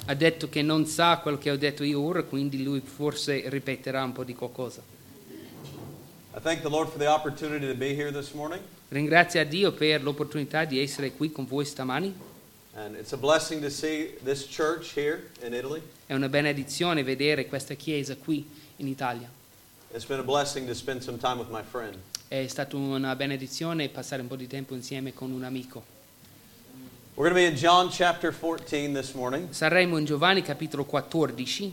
Ha detto che non sa quello che ho detto io ora, quindi lui forse ripeterà un po' di qualcosa. I thank the Lord for the opportunity to be here this morning. Ringrazio a Dio per l'opportunità di essere qui con voi stamani. And it's a blessing to see this church here in Italy. È una benedizione vedere questa chiesa qui in Italia. It's been a blessing to spend some time with my friend. È stata una benedizione passare un po' di tempo insieme con un amico. We're going to be in John chapter 14 this morning. Saremo in Giovanni capitolo 14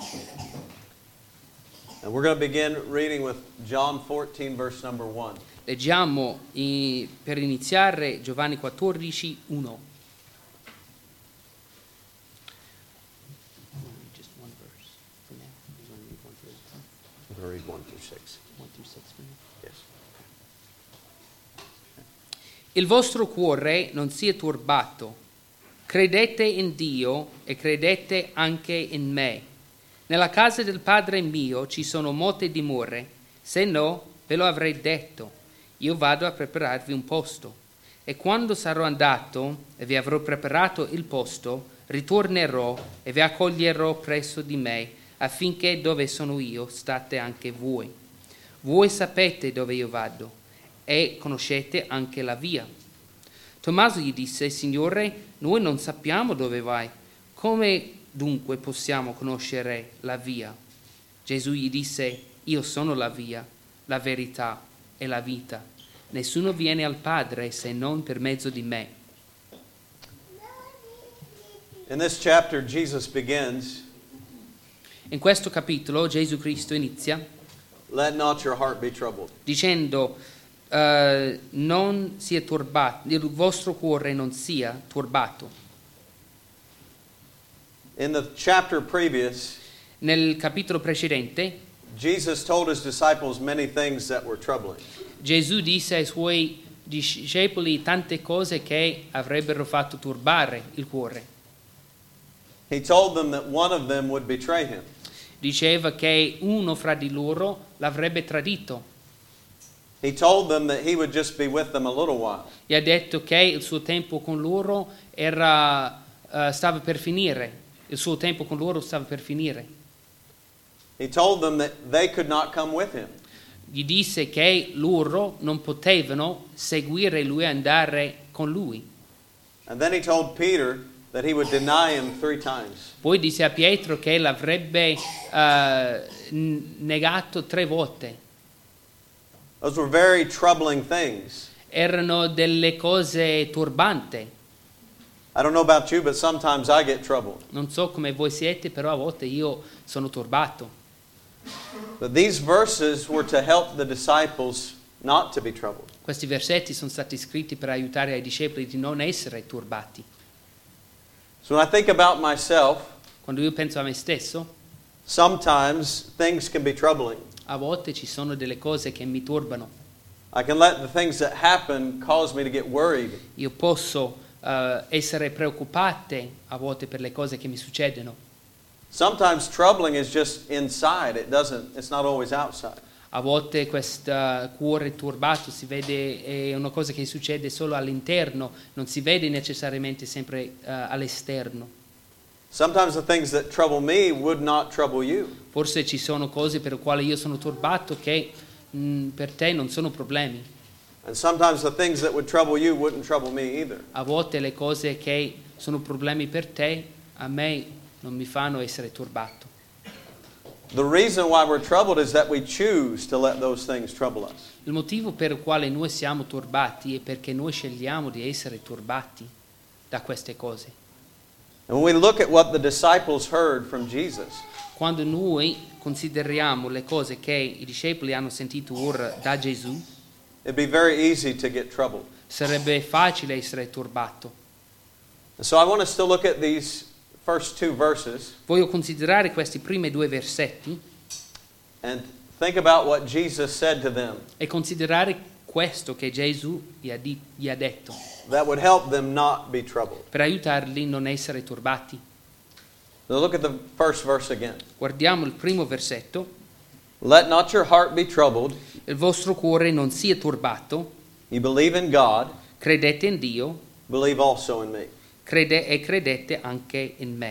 And we're going to begin reading with John 14 verse number 1. Leggiamo per iniziare Giovanni 14, 1. Just one verse for now. You're going to read 1 through 10. I'm going to read 1 through 6. 1 through 6 for now. Yes. Il vostro cuore non sia turbato. Credete in Dio e credete anche in me. Nella casa del Padre mio ci sono molte dimore, se no ve lo avrei detto. Io vado a prepararvi un posto. E quando sarò andato e vi avrò preparato il posto, ritornerò e vi accoglierò presso di me, affinché dove sono io state anche voi. Voi sapete dove io vado e conoscete anche la via. Tommaso gli disse: Signore, noi non sappiamo dove vai. Come dunque possiamo conoscere la via? Gesù gli disse: Io sono la via, la verità e la vita. Nessuno viene al Padre se non per mezzo di me. In this chapter Jesus begins, In questo capitolo Gesù Cristo inizia let not your heart be troubled. dicendo non sia turbato, il vostro cuore non sia turbato. In the chapter previous, Nel capitolo precedente Jesus told his disciples many things that were troubling. Gesù disse ai suoi discepoli tante cose che avrebbero fatto turbare il cuore. He told them that one of them would betray him. Diceva che uno fra di loro l'avrebbe tradito. He told them that he would just be with them a little while. Gli ha detto che il suo tempo con loro stava per finire. Il suo tempo con loro stava per finire. He told them that they could not come with him. Gli disse che loro non potevano seguire lui e andare con lui. And then he told Peter that he would deny him 3 times. Poi disse a Pietro che l'avrebbe negato 3 volte. Those were very troubling things. Erano delle cose turbanti. I don't know about you, but sometimes I get troubled. Non so come voi siete, però a volte io sono turbato. But these verses were to help the disciples not to be troubled. Questi versetti sono stati scritti per aiutare ai discepoli di non essere turbati. So when I think about myself, Quando io penso a me stesso, sometimes things can be troubling. a volte ci sono delle cose che mi turbano. I can let the things that happen cause me to get worried. Io posso essere preoccupate a volte per le cose che mi succedono. Sometimes troubling is just inside. It's not always outside. A volte questo cuore turbato si vede, è una cosa che succede solo all'interno, non si vede necessariamente sempre all'esterno. Sometimes the things that trouble me would not trouble you. Forse ci sono cose per le quali io sono turbato che per te non sono problemi. And sometimes the things that would trouble you wouldn't trouble me either. A volte le cose che sono problemi per te, a me non mi fanno essere turbato. The reason why we're troubled is that we choose to let those things trouble us. Il motivo per il quale noi siamo turbati è perché noi scegliamo di essere turbati da queste cose. And when we look at what the disciples heard from Jesus, Quando noi consideriamo le cose che i discepoli hanno sentito ora da Gesù, it'd be very easy to get troubled. sarebbe facile essere turbato. And so I want us to look at these first 2 verses Voglio considerare questi primi 2 versetti and think about what Jesus said to them e considerare questo che Gesù gli ha detto, that would help them not be troubled. per aiutarli a non essere turbati. Now look at the first verse again. Guardiamo il primo versetto. Let not your heart be troubled. Il vostro cuore non sia turbato. You believe in God, Credete in Dio, believe also in me. credete anche in me.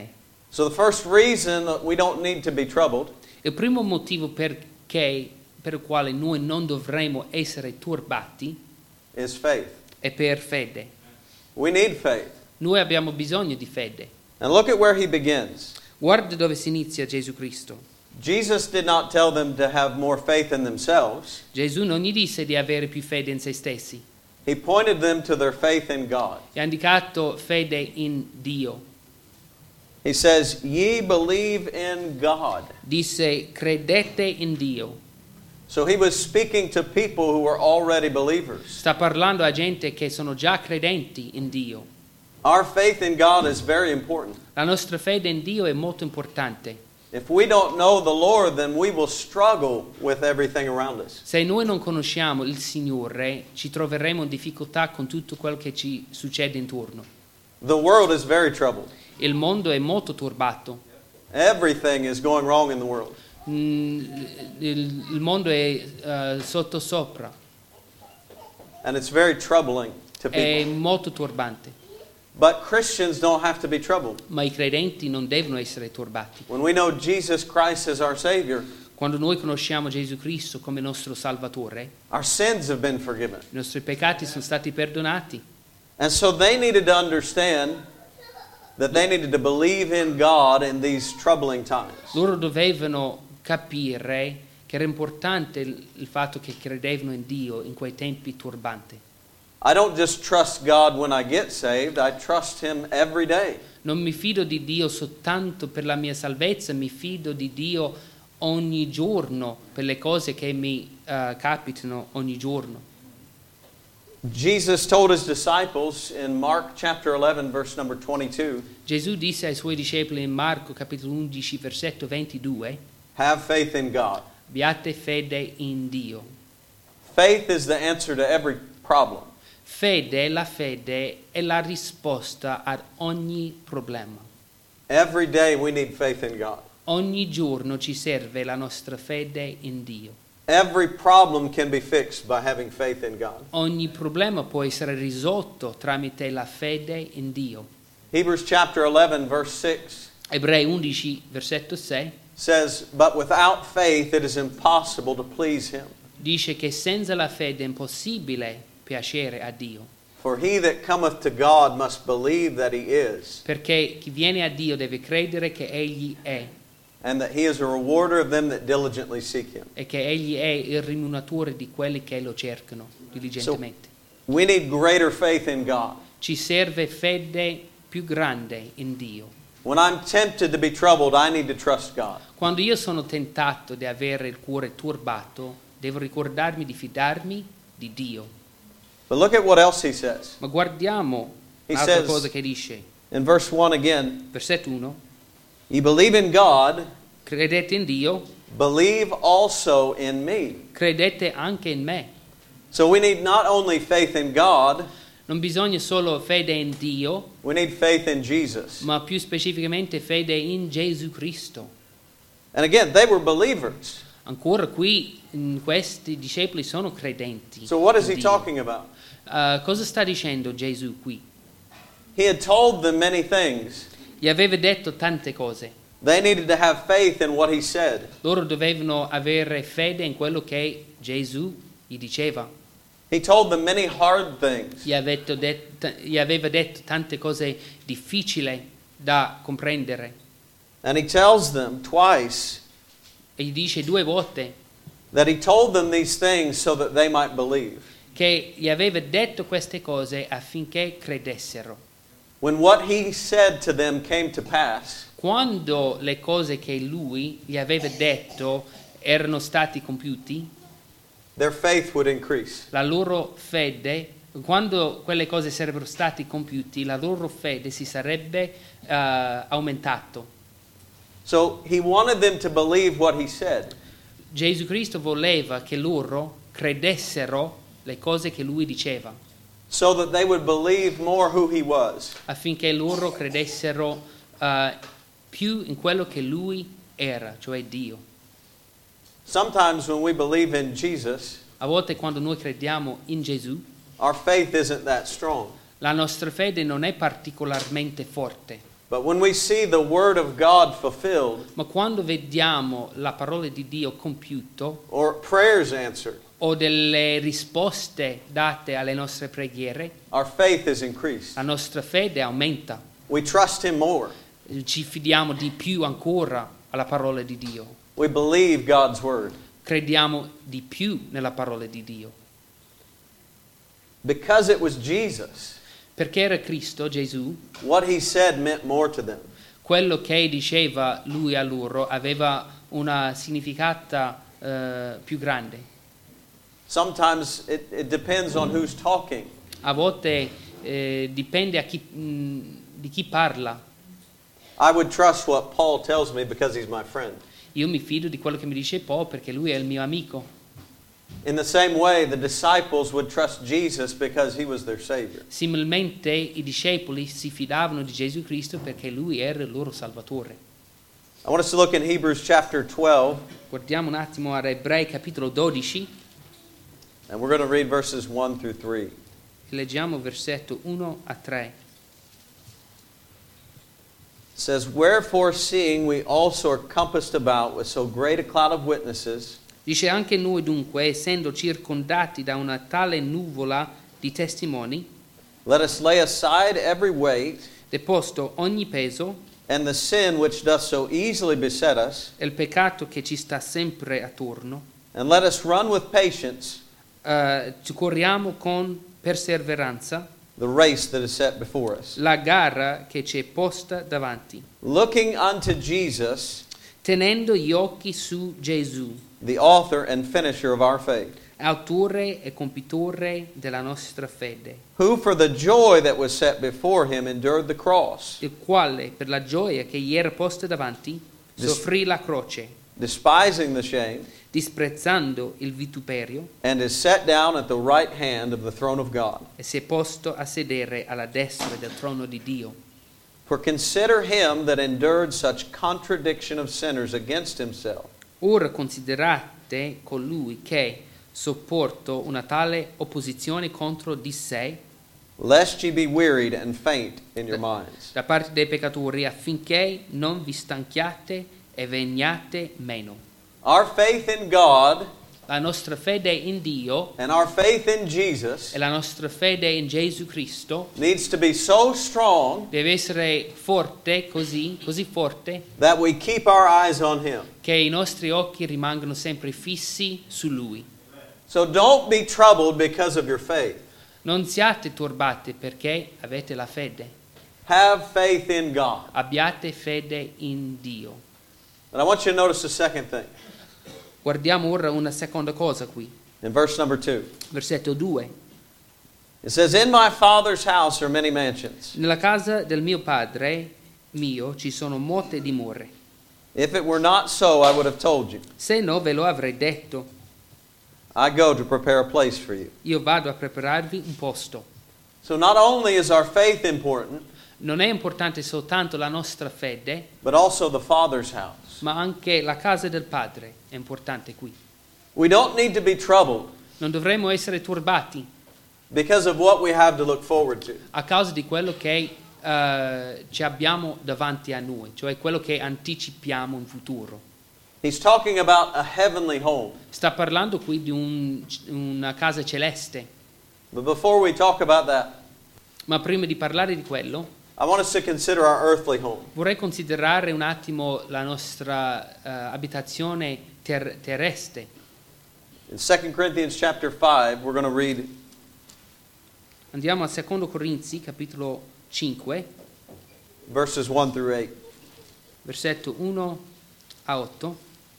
So the first reason that we don't need to be troubled Il primo motivo per il quale noi non dovremmo essere turbati is faith. è per fede. We need faith. Noi abbiamo bisogno di fede. And look at where he begins. Guarda dove si inizia Gesù Cristo. Jesus did not tell them to have more faith in themselves. Gesù non gli disse di avere più fede in se stessi. He pointed them to their faith in God. Gli ha indicato fede in Dio. He says, "Ye believe in God." Disse credete in Dio. So he was speaking to people who were already believers. Sta parlando a gente che sono già credenti in Dio. Our faith in God is very important. La nostra fede in Dio è molto importante. If we don't know the Lord, then we will struggle with everything around us. Se noi non conosciamo il Signore, ci troveremo in difficoltà con tutto quello che ci succede intorno. The world is very troubled. Il mondo è molto turbato. Everything is going wrong in the world. Il mondo è sottosopra, And it's very troubling to è people. molto turbante. But Christians don't have to be troubled. Ma i credenti non devono essere turbati. When we know Jesus Christ as our Savior, Quando noi conosciamo Gesù Cristo come nostro Salvatore, our sins have been forgiven. i nostri peccati sono stati perdonati. And so they needed to understand that they needed to believe in God in these troubling times. Loro dovevano capire che era importante il fatto che credevano in Dio in quei tempi turbanti. I don't just trust God when I get saved, I trust Him every day. Non mi fido di Dio soltanto per la mia salvezza, mi fido di Dio ogni giorno per le cose che mi capitano ogni giorno. Jesus told His disciples in Mark chapter 11 verse number 22, Gesù disse ai suoi discepoli in Marco capitolo 11 versetto 22: have faith in God. abbiate fede in Dio. Faith is the answer to every problem. La fede è la risposta ad ogni problema. Every day we need faith in God. Ogni giorno ci serve la nostra fede in Dio. Every problem can be fixed by having faith in God. Ogni problema può essere risolto tramite la fede in Dio. Hebrews chapter 11 verse 6 Ebrei 11 versetto 6 says, but without faith it is impossible to please Him. dice che senza la fede è impossibile piacere a Dio. For he that cometh to God must believe that He is, Perché chi viene a Dio deve credere che Egli è and that He is a rewarder of them that diligently seek Him. e che Egli è il rimuneratore di quelli che lo cercano diligentemente. We need greater faith in God. Ci serve fede più grande in Dio. When I'm tempted to be troubled, I need to trust God. Quando io sono tentato di avere il cuore turbato, devo ricordarmi di fidarmi di Dio. But look at what else He says. Ma guardiamo He l'altra says- cosa che dice. In verse 1 again, Versetto 1. ye believe in God, Credete in Dio, believe also in me. credete anche in me. So we need not only faith in God, Non bisogna solo fede in Dio, we need faith in Jesus. ma più specificamente fede in Gesù Cristo. And again, they were believers. Ancora qui questi discepoli sono credenti. So what is in He Dio. talking about? Cosa sta dicendo Gesù qui? He had told them many things. Gli aveva detto tante cose. They needed to have faith in what He said. Loro dovevano avere fede in quello che Gesù gli diceva. He told them many hard things. Gli aveva detto tante cose difficili da comprendere. And He tells them twice E gli dice 2 volte that He told them these things so that they might believe. che gli aveva detto queste cose affinché credessero. When what He said to them came to pass, Quando le cose che lui gli aveva detto erano stati compiuti, their faith would increase. la loro fede, quando quelle cose sarebbero stati compiuti, la loro fede si sarebbe aumentato. So He wanted them to believe what He said. Gesù Cristo voleva che loro credessero le cose che lui diceva, so that they would believe more who He was. affinché loro credessero più in quello che lui era, cioè Dio. Sometimes when we believe in Jesus, A volte quando noi crediamo in Gesù, our faith isn't that strong. la nostra fede non è particolarmente forte. But when we see the Word of God fulfilled, Ma quando vediamo la parola di Dio compiuto or prayers answered, o delle risposte date alle nostre preghiere, our faith is increased. la nostra fede aumenta. We trust Him more. Ci fidiamo di più ancora alla parola di Dio. We believe God's Word. Crediamo di più nella parola di Dio. Because it was Jesus, Perché era Cristo, Gesù, what He said meant more to them. quello che diceva Lui a loro aveva una significata più grande. Sometimes it depends on who's talking. A volte dipende di chi parla. I would trust what Paul tells me because he's my friend. Io mi fido di quello che mi dice Paul perché lui è il mio amico. In the same way, the disciples would trust Jesus because He was their Savior. Similmente i discepoli si fidavano di Gesù Cristo perché lui era il loro Salvatore. I want us to look in Hebrews chapter 12, Guardiamo un attimo ad Ebrei capitolo 12 and we're going to read verses 1 through 3. e leggiamo versetto 1 a 3. It says, "Wherefore, seeing we also are compassed about with so great a cloud of witnesses, Dice anche noi dunque, essendo circondati da una tale nuvola di testimoni, let us lay aside every weight deposto ogni peso and the sin which doth so easily beset us, e il peccato che ci sta sempre attorno, and let us run with patience ci corriamo con perseveranza the race that is set before us, la gara che ci è posta davanti, looking unto Jesus, tenendo gli occhi su Gesù, the author and finisher of our faith, autore e compitore della nostra fede, who for the joy that was set before Him endured the cross, il quale per la gioia che gli era posta davanti soffrì la croce, despising the shame, disprezzando il vituperio, and is set down at the right hand of the throne of God. e si è posto a sedere alla destra del trono di Dio. For consider Him that endured such contradiction of sinners against Himself, Ora considerate colui che sopportò una tale opposizione contro di sé lest ye be wearied and faint in your minds. da parte dei peccatori, affinché non vi stanchiate e veniate meno. Our faith in God La nostra fede in Dio and our faith in Jesus e la nostra fede in Gesù Cristo needs to be so strong deve essere forte, così forte, that we keep our eyes on Him. che i nostri occhi rimangano sempre fissi su Lui. So don't be troubled because of your faith. Non siate turbati perché avete la fede. Have faith in God. Abbiate fede in Dio. And I want you to notice the second thing. Guardiamo ora una seconda cosa qui. In verse number 2. Versetto 2. It says, "In my Father's house are many mansions. Nella casa del mio padre mio ci sono molte dimore. If it were not so, I would have told you. Se no ve lo avrei detto. I go to prepare a place for you." Io vado a prepararvi un posto. So not only is our faith important, Non è importante soltanto la nostra fede, but also the Father's house. ma anche la casa del Padre è importante qui. We don't need to be troubled Non dovremmo essere turbati because of what we have to look forward to. a causa di quello che ci abbiamo davanti a noi, cioè quello che anticipiamo in futuro. He's talking about a heavenly home. Sta parlando qui di una casa celeste, But before we talk about that, ma prima di parlare di quello I want us to consider our earthly home. vorrei considerare un attimo la nostra abitazione terrestre. In 2 Corinthians chapter 5, we're going to read Andiamo a 2 Corinzi, capitolo 5, verses 1 through 8. versetto 1 a 8.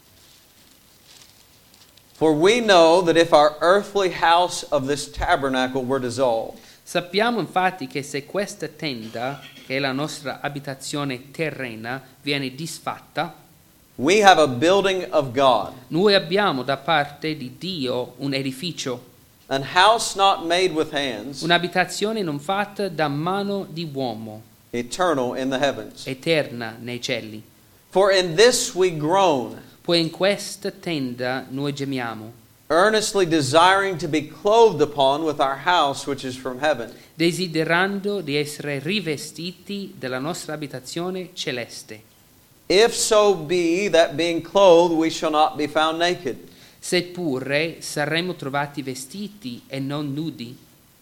"For we know that if our earthly house of this tabernacle were dissolved, Sappiamo infatti che se questa tenda, che è la nostra abitazione terrena, viene disfatta, we have a building of God, noi abbiamo da parte di Dio un edificio, an house not made with hands, un'abitazione non fatta da mano di uomo, eternal in the heavens. eterna nei cieli. For in this we groan, Poi in questa tenda noi gemiamo, earnestly desiring to be clothed upon with our house which is from heaven. desiderando di essere rivestiti della nostra abitazione celeste. If so be that being clothed we shall not be found naked. Seppure saremmo trovati vestiti e non nudi.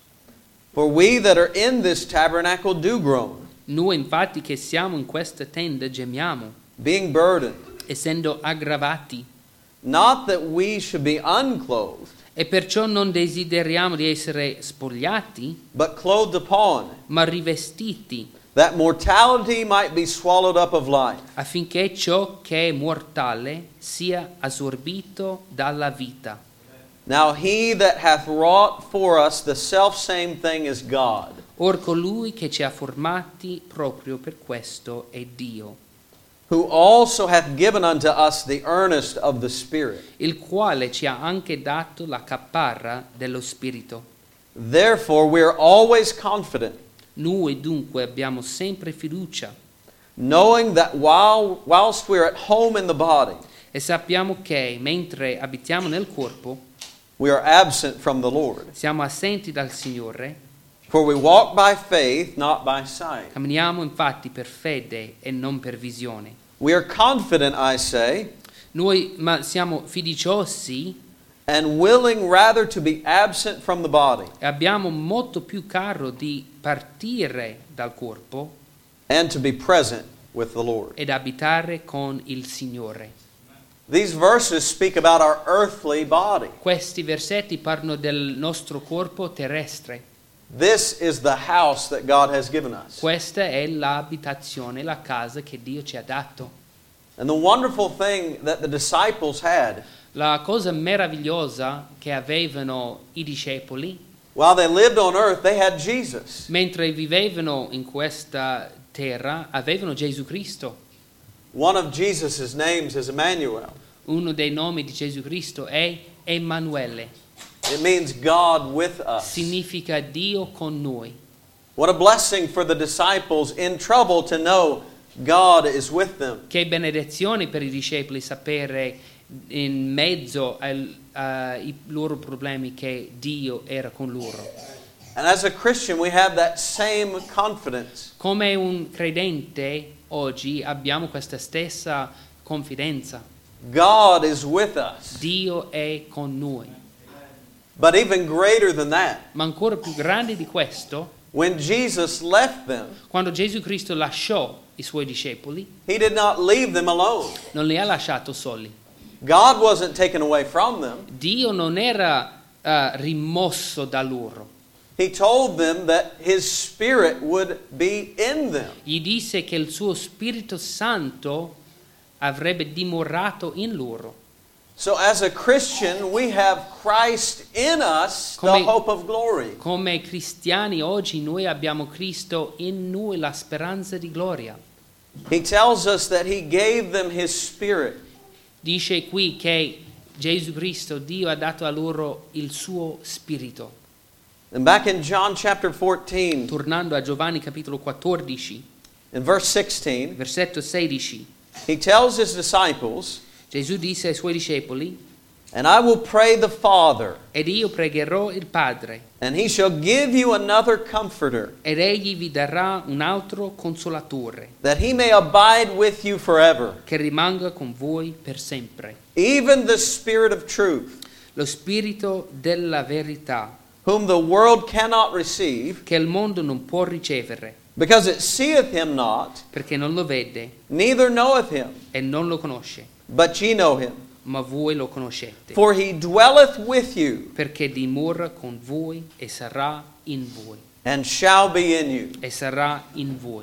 For we that are in this tabernacle do groan, Noi infatti che siamo in questa tenda gemiamo, being burdened, essendo aggravati, not that we should be unclothed, e perciò non desideriamo di essere spogliati, but clothed upon, ma rivestiti, that mortality might be swallowed up of life. affinché ciò che è mortale sia assorbito dalla vita. Now he that hath wrought for us the selfsame thing is God, Or colui che ci ha formati proprio per questo è Dio, who also hath given unto us the earnest of the Spirit. il quale ci ha anche dato la caparra dello Spirito. Therefore we are always confident, Noi dunque abbiamo sempre fiducia knowing that whilst we are at home in the body, e sappiamo che mentre abitiamo nel corpo we are absent from the Lord. siamo assenti dal Signore. For we walk by faith, not by sight. Camminiamo infatti per fede e non per visione. We are confident, I say, Noi siamo fiduciosi and willing rather to be absent from the body e abbiamo molto più caro di partire dal corpo and to be present with the Lord. ed abitare con il Signore. These verses speak about our earthly body. Questi versetti parlano del nostro corpo terrestre. This is the house that God has given us. Questa è l'abitazione, la casa che Dio ci ha dato. And the wonderful thing that the disciples had, La cosa meravigliosa che avevano i discepoli, while they lived on earth, they had Jesus. mentre vivevano in questa terra, avevano Gesù Cristo. One of Jesus' names is Emmanuel. Uno dei nomi di Gesù Cristo è Emanuele. It means God with us. Significa Dio con noi. What a blessing for the disciples in trouble to know God is with them. Che benedizione per i discepoli sapere in mezzo ai loro problemi che Dio era con loro. And as a Christian, we have that same confidence. Come un credente oggi abbiamo questa stessa confidenza. God is with us. Dio è con noi. But even greater than that, Ma ancora più grande di questo, when Jesus left them, quando Gesù Cristo lasciò i suoi discepoli, He did not leave them alone. non li ha lasciati soli. God wasn't taken away from them. Dio non era rimosso da loro. He told them that His Spirit would be in them. Gli disse che il suo Spirito Santo avrebbe dimorato in loro. So as a Christian, we have Christ in us, the Come- hope of glory. Come cristiani oggi noi abbiamo Cristo in noi, la speranza di gloria. He tells us that He gave them His Spirit. Dice qui che Gesù Cristo, Dio ha dato a loro il suo Spirito. And back in John chapter 14, Tornando a Giovanni capitolo 14, in verse 16, versetto 16, He tells His disciples, Gesù disse ai suoi discepoli: "And I will pray the Father, ed io pregherò il Padre, and He shall give you another Comforter, ed egli vi darà un altro consolatore, that He may abide with you forever, che rimanga con voi per sempre, even the Spirit of truth, lo Spirito della verità, whom the world cannot receive, che il mondo non può ricevere, because it seeth Him not, perché non lo vede neither knoweth Him, e non lo conosce, but ye know Him. ma voi lo conoscete, For He dwelleth with you, perché dimora con voi e sarà in voi, and shall be in you. e sarà in voi.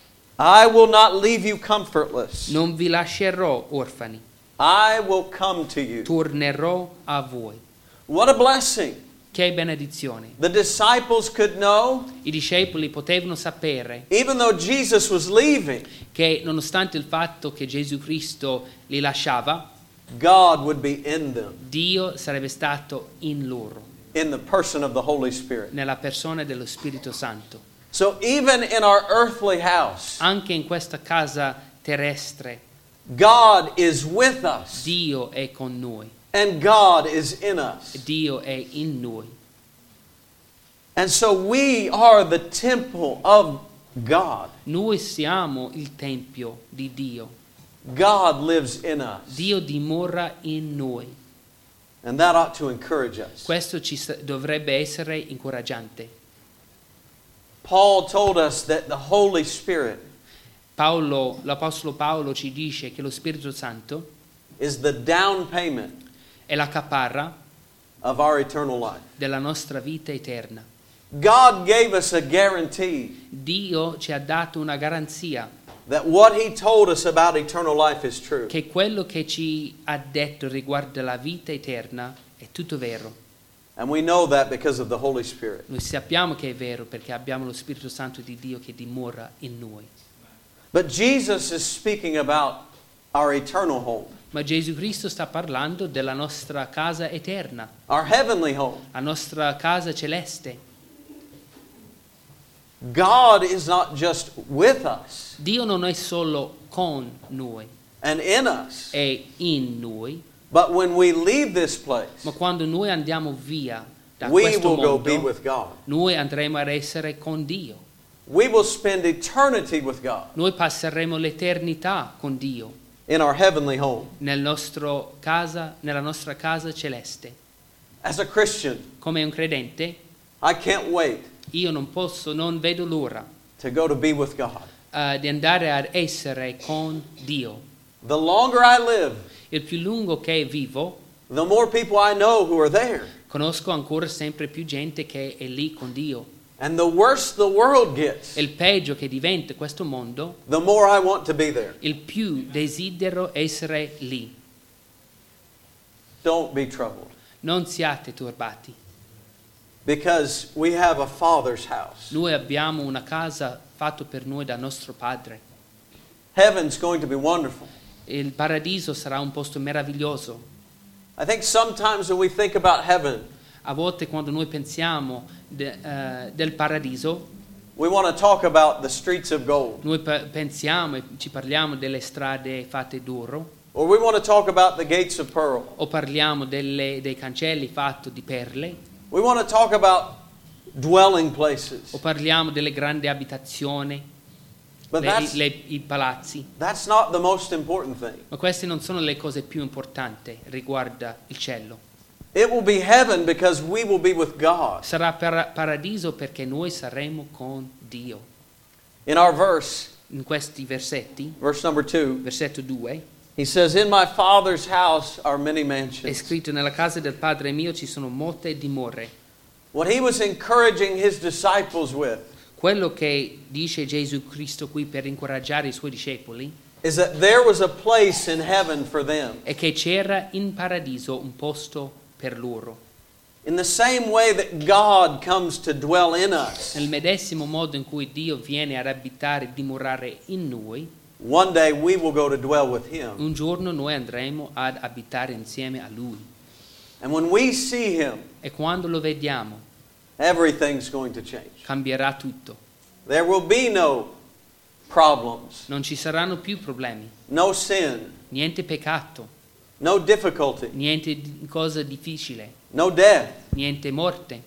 I will not leave you comfortless. Non vi lascerò orfani, I will come to you." tornerò a voi. What a blessing. Che benedizione! The disciples could know, I discepoli potevano sapere even though Jesus was leaving, che nonostante il fatto che Gesù Cristo li lasciava, God would be in them, Dio sarebbe stato in loro, in the person of the Holy Spirit. nella persona dello Spirito Santo. So even in our earthly house, Anche in questa casa terrestre, God is with us. Dio è con noi. And God is in us. Dio è in noi. And so we are the temple of God. Noi siamo il tempio di Dio. God lives in us. Dio dimora in noi. And that ought to encourage us. Questo dovrebbe essere incoraggiante. Paul told us that the Holy Spirit L'Apostolo Paolo ci dice che lo Spirito Santo is the down payment è la caparra of our eternal life. della nostra vita eterna. God gave us a guarantee Dio ci ha dato una garanzia that what He told us about eternal life is true. che quello che ci ha detto riguardo la vita eterna è tutto vero. And we know that because of the Holy Spirit. Noi sappiamo che è vero perché abbiamo lo Spirito Santo di Dio che dimora in noi. But Jesus is speaking about our eternal home, Ma Gesù Cristo sta parlando della nostra casa eterna, our heavenly home. la nostra casa celeste. God is not just with us Dio non è solo con noi, and in us, è in noi, but when we leave this place, ma quando noi andiamo via da we questo will go be mondo, with God. noi andremo ad essere con Dio. We will spend eternity with God Noi passeremo l'eternità con Dio in our heavenly home. nella nostra casa celeste. As a Christian, Come un credente, I can't wait io non vedo l'ora to go to be with God. di andare ad essere con Dio. The longer I live, Il più lungo che vivo, the more people I know who are there. conosco ancora sempre più gente che è lì con Dio. And the worse the world gets, E il peggio che diventa questo mondo, the more I want to be there. il più desidero essere lì. Don't be troubled, Non siate turbati. because we have a Father's house. Noi abbiamo una casa fatta per noi da nostro Padre. Heaven's going to be wonderful. Il paradiso sarà un posto meraviglioso. I think sometimes when we think about heaven, A volte quando noi pensiamo del paradiso, we want to talk about the streets of gold, noi pensiamo e ci parliamo delle strade fatte d'oro, or we want to talk about the gates of pearl. o parliamo dei cancelli fatti di perle, We want to talk about dwelling places. o parliamo delle grandi abitazioni, But i palazzi. that's not the most important thing. Ma queste non sono le cose più importanti riguardo il cielo. It will be heaven because we will be with God. Sarà paradiso perché noi saremo con Dio. In our verse, In questi versetti, verse number 2, versetto 2, he says, "In my Father's house are many è mansions." scritto: nella casa del Padre mio ci sono molte dimore. What he was encouraging his disciples with Quello che dice Gesù Cristo qui per incoraggiare i suoi discepoli is that there was a place in heaven for them. è che c'era in paradiso un posto per loro. In the same way that God comes to dwell in us, Nel medesimo modo in cui Dio viene ad abitare e dimorare in noi, one day we will go to dwell with him. un giorno noi andremo ad abitare insieme a Lui. And when we see him, E quando lo vediamo, everything's going to change. cambierà tutto. There will be no problems, Non ci saranno più problemi, no sin, niente peccato, no difficulty, niente cosa difficile, no death. niente morte.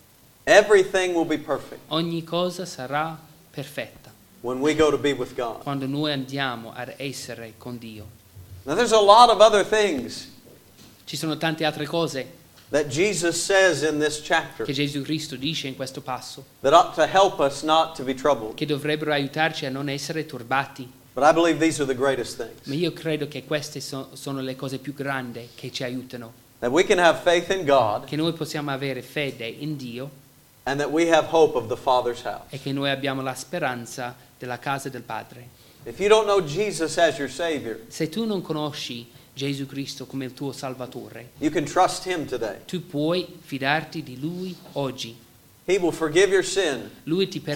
Everything will be perfect Ogni cosa sarà perfetta when we go to be with God. quando noi andiamo ad essere con Dio. Now there's a lot of other things Ci sono tante altre cose that Jesus says in this chapter che Gesù Cristo dice in questo passo that ought to help us not to be troubled. che dovrebbero aiutarci a non essere turbati. But I believe these are the greatest Ma things. io credo che queste sono le cose più grandi che ci aiutano, That we can have faith in God che noi possiamo avere fede in Dio and that we have hope of the Father's house. e che noi abbiamo la speranza della casa del Padre. If you don't know Jesus as your Savior, Se tu non conosci Gesù Cristo come il tuo Salvatore, you can trust Him today. tu puoi fidarti di Lui oggi. He will forgive your sin, Lui ti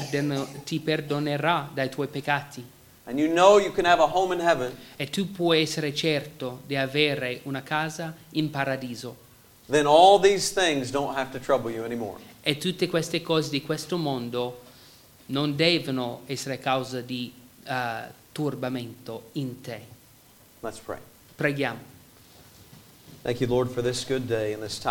perdonerà dai tuoi peccati and you know you can have a home in heaven. e tu puoi essere certo di avere una casa in paradiso. Then all these things don't have to trouble you anymore. E tutte queste cose di questo mondo non devono essere causa di turbamento in te. Let's pray. Preghiamo. Thank you, Lord, for this good day and this time.